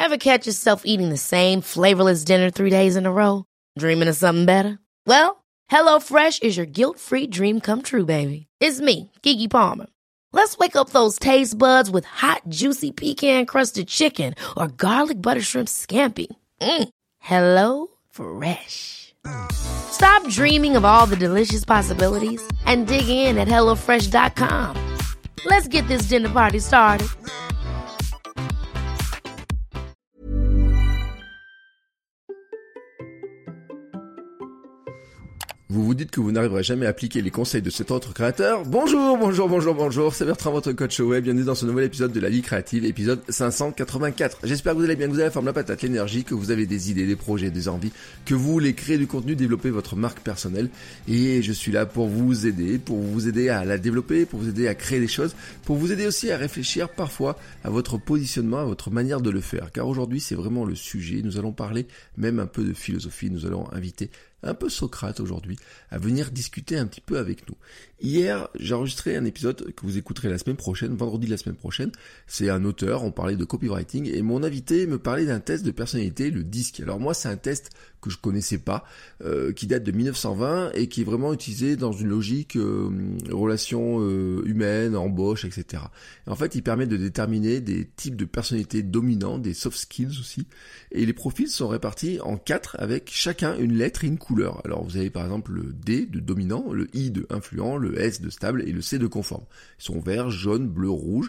Ever catch yourself eating the same flavorless dinner 3 days in a row? Dreaming of something better? Well, HelloFresh is your guilt-free dream come true, baby. It's me, Keke Palmer. Let's wake up those taste buds with hot, juicy pecan-crusted chicken or garlic butter shrimp scampi. Hello Fresh. Stop dreaming of all the delicious possibilities and dig in at HelloFresh.com. Let's get this dinner party started. Vous vous dites que vous n'arriverez jamais à appliquer les conseils de cet autre créateur? Bonjour, c'est Bertrand, votre coach web, bienvenue dans ce nouvel épisode de La Vie Créative, épisode 584. J'espère que vous allez bien, que vous avez la forme, la patate, l'énergie, que vous avez des idées, des projets, des envies, que vous voulez créer du contenu, développer votre marque personnelle, et je suis là pour vous aider à la développer, pour vous aider à créer des choses, pour vous aider aussi à réfléchir parfois à votre positionnement, à votre manière de le faire, car aujourd'hui c'est vraiment le sujet. Nous allons parler même un peu de philosophie, nous allons inviter un peu Socrate aujourd'hui, à venir discuter un petit peu avec nous. Hier, j'ai enregistré un épisode que vous écouterez la semaine prochaine, vendredi de la semaine prochaine. C'est un auteur, on parlait de copywriting, et mon invité me parlait d'un test de personnalité, le DISC. Alors moi, c'est un test que je connaissais pas, qui date de 1920 et qui est vraiment utilisé dans une logique relations humaines, embauche, etc. Et en fait, il permet de déterminer des types de personnalités dominants, des soft skills aussi. Et les profils sont répartis en 4 avec chacun une lettre et une couleur. Alors vous avez par exemple le D de dominant, le I de influent, le S de stable et le C de conforme. Ils sont vert, jaune, bleu, rouge.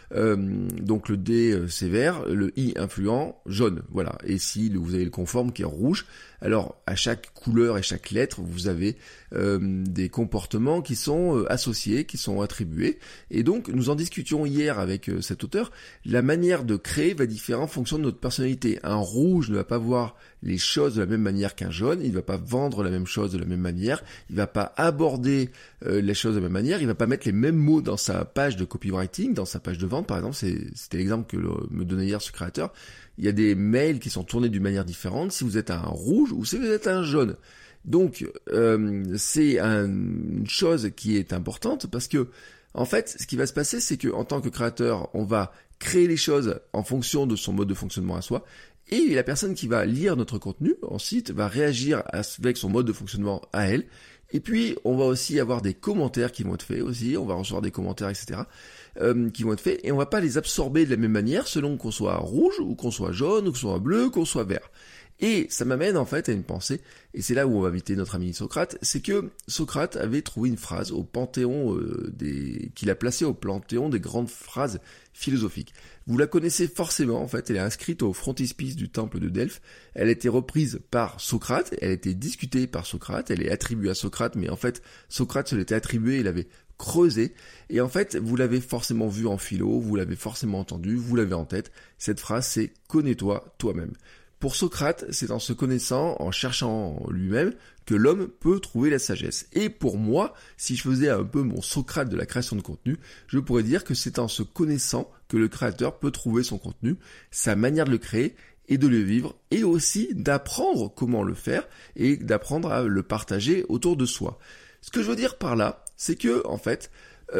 Donc le D c'est vert, le I influent, jaune, voilà. Et si vous avez le conforme qui est rouge, alors à chaque couleur et chaque lettre, vous avez des comportements qui sont associés, qui sont attribués. Et donc nous en discutions hier avec cet auteur. La manière de créer va différer en fonction de notre personnalité. Un rouge ne va pas voir les choses de la même manière qu'un jaune, il ne va pas vendre la même chose de la même manière, il va pas aborder les choses de la même manière, il va pas mettre les mêmes mots dans sa page de copywriting, dans sa page de vente par exemple. C'était l'exemple que me donnait hier ce créateur. Il y a des mails qui sont tournés d'une manière différente si vous êtes un rouge ou si vous êtes un jaune. Donc c'est une chose qui est importante parce que en fait ce qui va se passer c'est que en tant que créateur on va créer les choses en fonction de son mode de fonctionnement à soi. Et la personne qui va lire notre contenu, ensuite, va réagir avec son mode de fonctionnement à elle. Et puis, on va aussi avoir des commentaires qui vont être faits aussi. On va recevoir des commentaires, etc. Qui vont être faits. Et on va pas les absorber de la même manière selon qu'on soit rouge, ou qu'on soit jaune, ou qu'on soit bleu, qu'on soit vert. Et ça m'amène en fait à une pensée, et c'est là où on va inviter notre ami Socrate, c'est que Socrate avait trouvé une phrase au panthéon qu'il a placée au panthéon des grandes phrases philosophiques. Vous la connaissez forcément, en fait, elle est inscrite au frontispice du temple de Delphes, elle a été reprise par Socrate, elle a été discutée par Socrate, elle est attribuée à Socrate, mais en fait, Socrate se l'était attribuée, il avait creusé, et en fait, vous l'avez forcément vu en philo, vous l'avez forcément entendu, vous l'avez en tête, cette phrase c'est « connais-toi toi-même ». Pour Socrate, c'est en se connaissant, en cherchant lui-même, que l'homme peut trouver la sagesse. Et pour moi, si je faisais un peu mon Socrate de la création de contenu, je pourrais dire que c'est en se connaissant que le créateur peut trouver son contenu, sa manière de le créer et de le vivre, et aussi d'apprendre comment le faire et d'apprendre à le partager autour de soi. Ce que je veux dire par là, c'est que, en fait,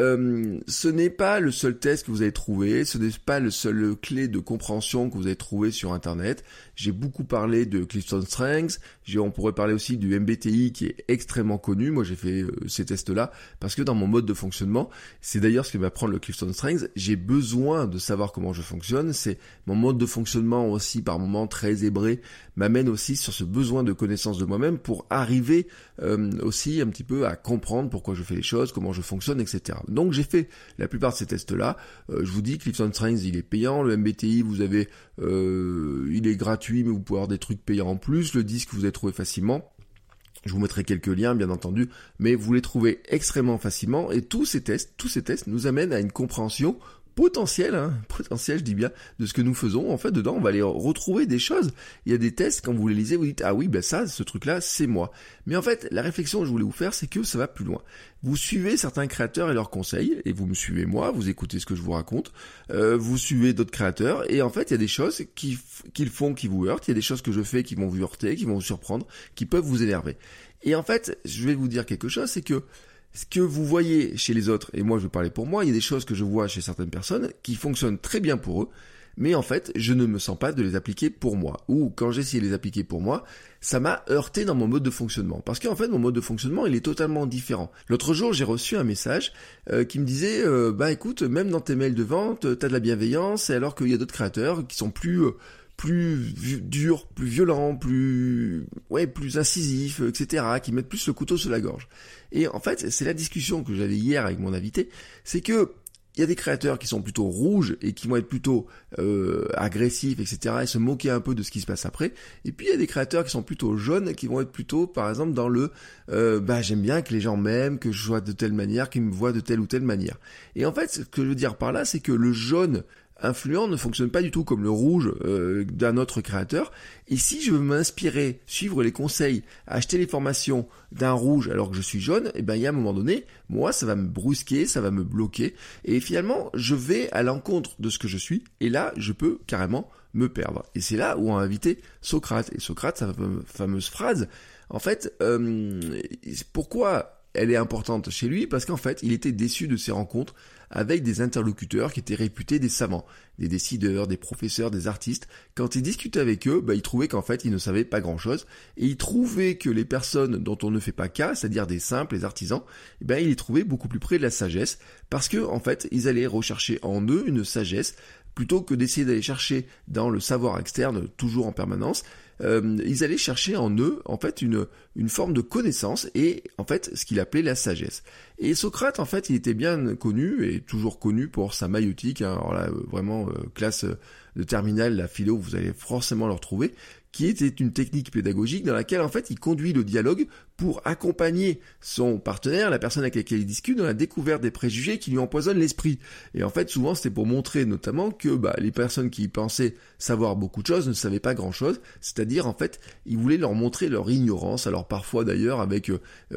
ce n'est pas le seul test que vous avez trouvé, ce n'est pas le seul clé de compréhension que vous avez trouvé sur internet. J'ai beaucoup parlé de Clifton Strengths, on pourrait parler aussi du MBTI qui est extrêmement connu. Moi j'ai fait ces tests-là parce que dans mon mode de fonctionnement, c'est d'ailleurs ce que m'apprend le Clifton Strengths, j'ai besoin de savoir comment je fonctionne. C'est mon mode de fonctionnement aussi par moments très zébré m'amène aussi sur ce besoin de connaissance de moi-même pour arriver aussi un petit peu à comprendre pourquoi je fais les choses, comment je fonctionne, etc. Donc j'ai fait la plupart de ces tests-là. Je vous dis, Clifton Strengths, il est payant. Le MBTI, vous avez, il est gratuit, mais vous pouvez avoir des trucs payants en plus. Le disque, vous avez trouvé facilement. Je vous mettrai quelques liens, bien entendu, mais vous les trouvez extrêmement facilement. Et tous ces tests nous amènent à une compréhension potentiel, je dis bien, de ce que nous faisons. En fait, dedans, on va aller retrouver des choses. Il y a des tests, quand vous les lisez, vous dites, ah oui, ben ça, ce truc-là, c'est moi. Mais en fait, la réflexion que je voulais vous faire, c'est que ça va plus loin. Vous suivez certains créateurs et leurs conseils, et vous me suivez moi, vous écoutez ce que je vous raconte, vous suivez d'autres créateurs, et en fait, il y a des choses qu'ils font qui vous heurtent, il y a des choses que je fais qui vont vous heurter, qui vont vous surprendre, qui peuvent vous énerver. Et en fait, je vais vous dire quelque chose, c'est que ce que vous voyez chez les autres, et moi je vais parler pour moi, il y a des choses que je vois chez certaines personnes qui fonctionnent très bien pour eux, mais en fait, je ne me sens pas de les appliquer pour moi. Ou quand j'ai essayé de les appliquer pour moi, ça m'a heurté dans mon mode de fonctionnement. Parce qu'en fait, mon mode de fonctionnement, il est totalement différent. L'autre jour, j'ai reçu un message qui me disait écoute, même dans tes mails de vente, t'as de la bienveillance, alors qu'il y a d'autres créateurs qui sont plus durs, plus violents, plus incisifs, etc., qui mettent plus le couteau sur la gorge. Et en fait, c'est la discussion que j'avais hier avec mon invité, c'est que il y a des créateurs qui sont plutôt rouges et qui vont être plutôt agressifs, etc. et se moquer un peu de ce qui se passe après. Et puis il y a des créateurs qui sont plutôt jaunes, qui vont être plutôt, par exemple, dans le j'aime bien que les gens m'aiment, que je sois de telle manière, qu'ils me voient de telle ou telle manière. Et en fait, ce que je veux dire par là, c'est que le jaune influent ne fonctionne pas du tout comme le rouge d'un autre créateur. Et si je veux m'inspirer, suivre les conseils, acheter les formations d'un rouge alors que je suis jaune, il y a un moment donné, moi ça va me brusquer, ça va me bloquer, et finalement je vais à l'encontre de ce que je suis, et là je peux carrément me perdre. Et c'est là où on a invité Socrate. Et Socrate, sa fameuse phrase, en fait, pourquoi elle est importante chez lui? Parce qu'en fait, il était déçu de ses rencontres avec des interlocuteurs qui étaient réputés des savants, des décideurs, des professeurs, des artistes. Quand il discutait avec eux, il trouvait qu'en fait, ils ne savaient pas grand-chose, et il trouvait que les personnes dont on ne fait pas cas, c'est-à-dire des simples, les artisans, il les trouvait beaucoup plus près de la sagesse, parce que en fait, ils allaient rechercher en eux une sagesse, plutôt que d'essayer d'aller chercher dans le savoir externe, toujours en permanence. Ils allaient chercher en eux, en fait, une forme de connaissance, et en fait, ce qu'il appelait la sagesse. Et Socrate, en fait, il était bien connu, et toujours connu pour sa maïeutique, alors là, vraiment, classe de terminale, la philo, vous allez forcément le retrouver, qui était une technique pédagogique dans laquelle, en fait, il conduit le dialogue pour accompagner son partenaire, la personne avec laquelle il discute, dans la découverte des préjugés qui lui empoisonnent l'esprit. Et en fait, souvent, c'était pour montrer notamment que les personnes qui pensaient savoir beaucoup de choses ne savaient pas grand-chose, c'est-à-dire, en fait, il voulait leur montrer leur ignorance. Alors parfois, d'ailleurs, avec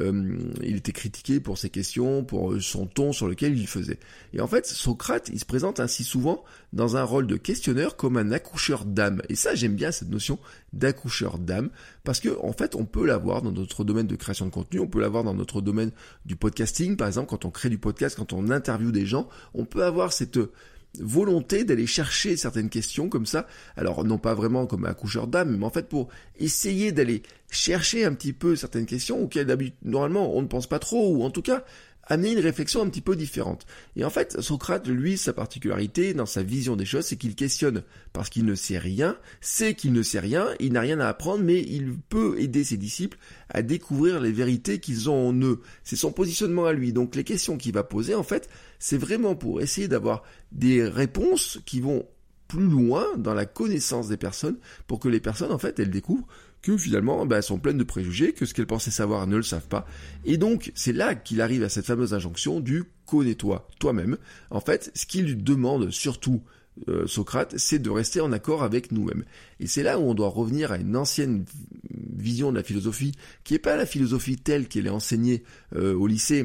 il était critiqué pour ses questions, pour son ton sur lequel il faisait. Et en fait, Socrate, il se présente ainsi souvent dans un rôle de questionneur comme un accoucheur d'âme. Et ça, j'aime bien cette notion d'accoucheur d'âme, parce que en fait, on peut l'avoir dans notre domaine de création de contenu, on peut l'avoir dans notre domaine du podcasting, par exemple, quand on crée du podcast, quand on interviewe des gens, on peut avoir cette volonté d'aller chercher certaines questions comme ça, alors non pas vraiment comme un accoucheur d'âme, mais en fait pour essayer d'aller chercher un petit peu certaines questions auxquelles d'habitude, normalement, on ne pense pas trop, ou en tout cas, amener une réflexion un petit peu différente. Et en fait, Socrate, lui, sa particularité dans sa vision des choses, c'est qu'il questionne parce qu'il ne sait rien, sait qu'il ne sait rien, il n'a rien à apprendre, mais il peut aider ses disciples à découvrir les vérités qu'ils ont en eux. C'est son positionnement à lui. Donc les questions qu'il va poser, en fait, c'est vraiment pour essayer d'avoir des réponses qui vont plus loin dans la connaissance des personnes, pour que les personnes, en fait, elles découvrent que finalement, elles sont pleines de préjugés, que ce qu'elles pensaient savoir, elles ne le savent pas. Et donc, c'est là qu'il arrive à cette fameuse injonction du « connais-toi, toi-même ». En fait, ce qu'il lui demande surtout, Socrate, c'est de rester en accord avec nous-mêmes. Et c'est là où on doit revenir à une ancienne vision de la philosophie, qui n'est pas la philosophie telle qu'elle est enseignée au lycée,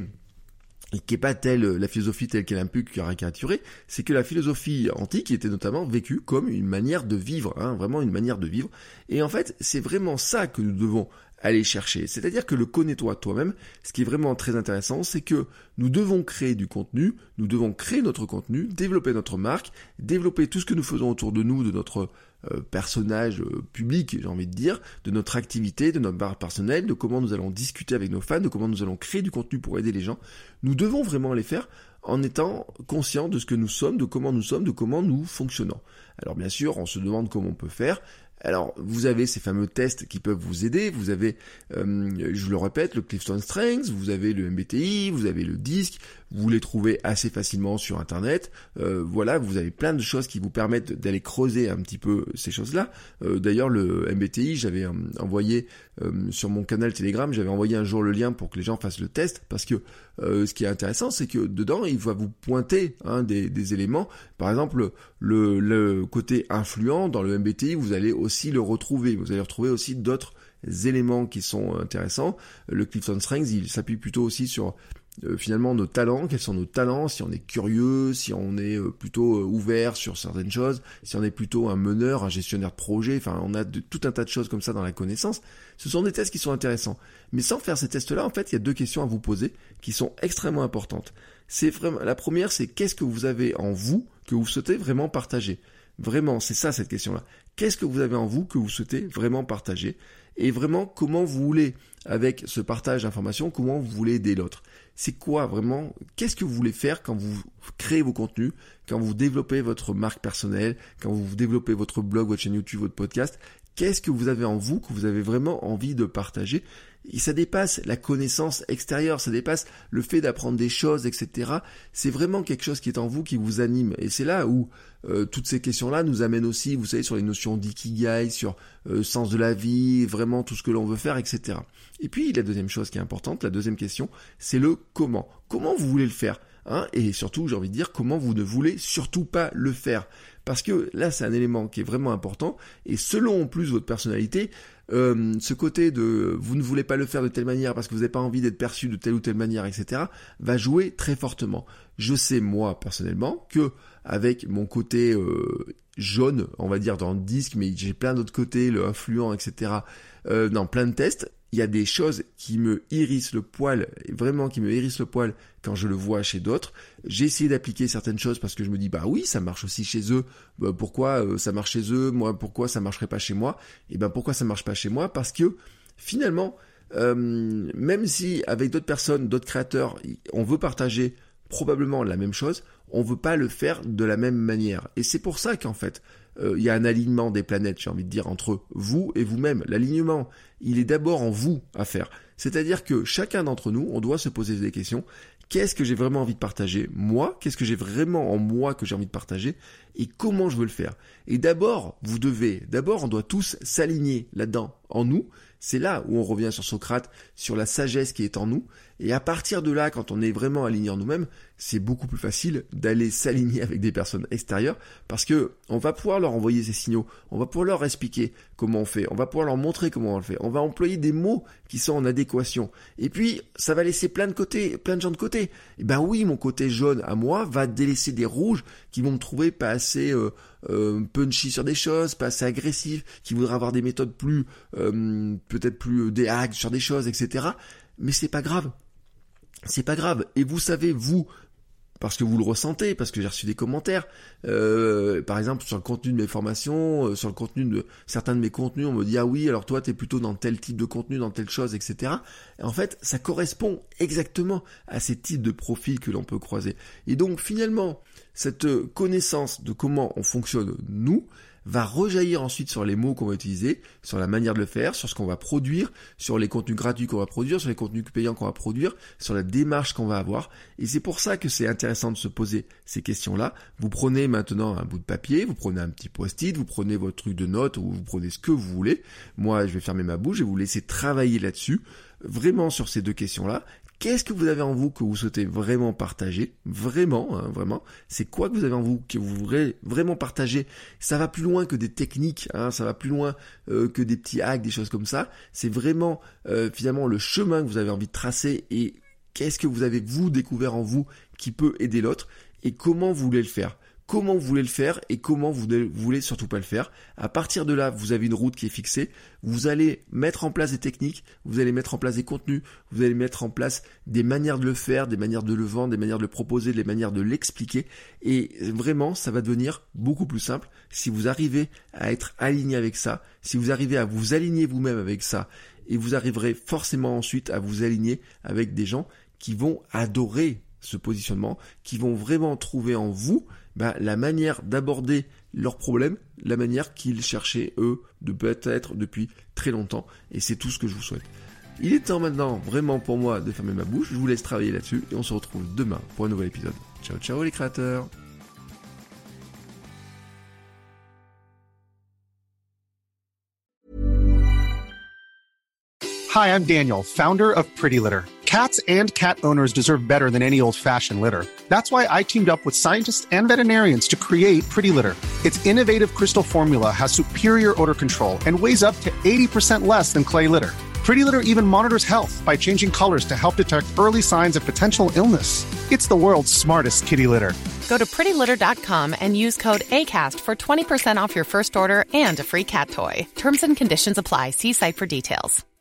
et qui n'est pas la philosophie telle qu'elle est un peu caricaturée, c'est que la philosophie antique était notamment vécue comme une manière de vivre, vraiment une manière de vivre. Et en fait, c'est vraiment ça que nous devons aller chercher. C'est-à-dire que le connais-toi toi-même, ce qui est vraiment très intéressant, c'est que nous devons créer du contenu, nous devons créer notre contenu, développer notre marque, développer tout ce que nous faisons autour de nous, de notre personnage public, j'ai envie de dire, de notre activité, de notre barre personnelle, de comment nous allons discuter avec nos fans, de comment nous allons créer du contenu pour aider les gens. Nous devons vraiment les faire en étant conscients de ce que nous sommes, de comment nous fonctionnons. Alors bien sûr, on se demande comment on peut faire. Alors, vous avez ces fameux tests qui peuvent vous aider, vous avez, je le répète, le Clifton Strengths, vous avez le MBTI, vous avez le DISC, vous les trouvez assez facilement sur Internet, voilà, vous avez plein de choses qui vous permettent d'aller creuser un petit peu ces choses-là. D'ailleurs, le MBTI, j'avais envoyé sur mon canal Telegram, j'avais envoyé un jour le lien pour que les gens fassent le test, parce que ce qui est intéressant, c'est que dedans, il va vous pointer des éléments. Par exemple, le côté influent dans le MBTI, vous allez aussi le retrouver. Vous allez retrouver aussi d'autres éléments qui sont intéressants. Le Clifton Strengths, il s'appuie plutôt aussi sur finalement nos talents, quels sont nos talents, si on est curieux, si on est plutôt ouvert sur certaines choses, si on est plutôt un meneur, un gestionnaire de projet, enfin on a tout un tas de choses comme ça dans la connaissance. Ce sont des tests qui sont intéressants. Mais sans faire ces tests-là, en fait, il y a deux questions à vous poser qui sont extrêmement importantes. C'est vraiment, la première, c'est qu'est-ce que vous avez en vous que vous souhaitez vraiment partager. Vraiment, c'est ça cette question-là. Qu'est-ce que vous avez en vous que vous souhaitez vraiment partager? Et vraiment, comment vous voulez, avec ce partage d'informations, comment vous voulez aider l'autre? C'est quoi vraiment? Qu'est-ce que vous voulez faire quand vous créez vos contenus, quand vous développez votre marque personnelle, quand vous développez votre blog, votre chaîne YouTube, votre podcast? Qu'est-ce que vous avez en vous que vous avez vraiment envie de partager? Et ça dépasse la connaissance extérieure, ça dépasse le fait d'apprendre des choses, etc. C'est vraiment quelque chose qui est en vous, qui vous anime. Et c'est là où toutes ces questions-là nous amènent aussi, vous savez, sur les notions d'ikigai, sur sens de la vie, vraiment tout ce que l'on veut faire, etc. Et puis la deuxième chose qui est importante, la deuxième question, c'est le comment. Comment vous voulez le faire, hein? Et surtout, j'ai envie de dire, comment vous ne voulez surtout pas le faire. Parce que là, c'est un élément qui est vraiment important. Et selon en plus votre personnalité, ce côté de vous ne voulez pas le faire de telle manière parce que vous n'avez pas envie d'être perçu de telle ou telle manière, etc., va jouer très fortement. Je sais, moi, personnellement, que avec mon côté jaune, on va dire dans le disque, mais j'ai plein d'autres côtés, le influent, etc., dans plein de tests, il y a des choses qui me hérissent le poil, vraiment qui me hérissent le poil quand je le vois chez d'autres. J'ai essayé d'appliquer certaines choses parce que je me dis, bah oui, ça marche aussi chez eux. Bah, pourquoi ça marche chez eux? Moi, pourquoi ça marcherait pas chez moi? Et ben pourquoi ça marche pas chez moi? Parce que finalement, même si avec d'autres personnes, d'autres créateurs, on veut partager probablement la même chose, on veut pas le faire de la même manière. Et c'est pour ça qu'en fait, il y a un alignement des planètes, j'ai envie de dire, entre vous et vous-même. L'alignement, il est d'abord en vous à faire. C'est-à-dire que chacun d'entre nous, on doit se poser des questions. Qu'est-ce que j'ai vraiment envie de partager? Moi, qu'est-ce que j'ai vraiment en moi que j'ai envie de partager? Et comment je veux le faire? Et d'abord, on doit tous s'aligner là-dedans, en nous. C'est là où on revient sur Socrate, sur la sagesse qui est en nous. Et à partir de là, quand on est vraiment aligné en nous-mêmes, c'est beaucoup plus facile d'aller s'aligner avec des personnes extérieures parce que on va pouvoir leur envoyer ces signaux, on va pouvoir leur expliquer comment on fait, on va pouvoir leur montrer comment on le fait, on va employer des mots qui sont en adéquation. Et puis, ça va laisser plein de gens de côté. Et ben oui, mon côté jaune à moi va délaisser des rouges qui vont me trouver pas assez punchy sur des choses, pas assez agressif, qui voudraient avoir des méthodes plus, peut-être plus des hacks sur des choses, etc. Mais c'est pas grave. C'est pas grave. Et vous savez, vous, parce que vous le ressentez, parce que j'ai reçu des commentaires, par exemple sur le contenu de mes formations, sur le contenu de certains de mes contenus, on me dit ah oui, alors toi t'es plutôt dans tel type de contenu, dans telle chose, etc. Et en fait, ça correspond exactement à ces types de profils que l'on peut croiser. Et donc finalement, cette connaissance de comment on fonctionne nous va rejaillir ensuite sur les mots qu'on va utiliser, sur la manière de le faire, sur ce qu'on va produire, sur les contenus gratuits qu'on va produire, sur les contenus payants qu'on va produire, sur la démarche qu'on va avoir. Et c'est pour ça que c'est intéressant de se poser ces questions-là. Vous prenez maintenant un bout de papier, vous prenez un petit post-it, vous prenez votre truc de notes ou vous prenez ce que vous voulez. Moi, je vais fermer ma bouche et vous laisser travailler là-dessus, vraiment sur ces deux questions-là. Qu'est-ce que vous avez en vous que vous souhaitez vraiment partager? Vraiment, vraiment. C'est quoi que vous avez en vous que vous voudrez vraiment partager? Ça va plus loin que des techniques, ça va plus loin que des petits hacks, des choses comme ça. C'est vraiment finalement le chemin que vous avez envie de tracer et qu'est-ce que vous avez vous découvert en vous qui peut aider l'autre et comment vous voulez le faire. Comment vous voulez le faire et comment vous ne voulez surtout pas le faire. À partir de là, vous avez une route qui est fixée. Vous allez mettre en place des techniques, vous allez mettre en place des contenus, vous allez mettre en place des manières de le faire, des manières de le vendre, des manières de le proposer, des manières de l'expliquer. Et vraiment, ça va devenir beaucoup plus simple si vous arrivez à être aligné avec ça, si vous arrivez à vous aligner vous-même avec ça. Et vous arriverez forcément ensuite à vous aligner avec des gens qui vont adorer ce positionnement, qui vont vraiment trouver en vous la manière d'aborder leurs problèmes, la manière qu'ils cherchaient, eux, de peut-être depuis très longtemps. Et c'est tout ce que je vous souhaite. Il est temps maintenant, vraiment pour moi, de fermer ma bouche. Je vous laisse travailler là-dessus et on se retrouve demain pour un nouvel épisode. Ciao, ciao les créateurs! Hi, I'm Daniel, founder of Pretty Litter. Cats and cat owners deserve better than any old-fashioned litter. That's why I teamed up with scientists and veterinarians to create Pretty Litter. Its innovative crystal formula has superior odor control and weighs up to 80% less than clay litter. Pretty Litter even monitors health by changing colors to help detect early signs of potential illness. It's the world's smartest kitty litter. Go to prettylitter.com and use code ACAST for 20% off your first order and a free cat toy. Terms and conditions apply. See site for details.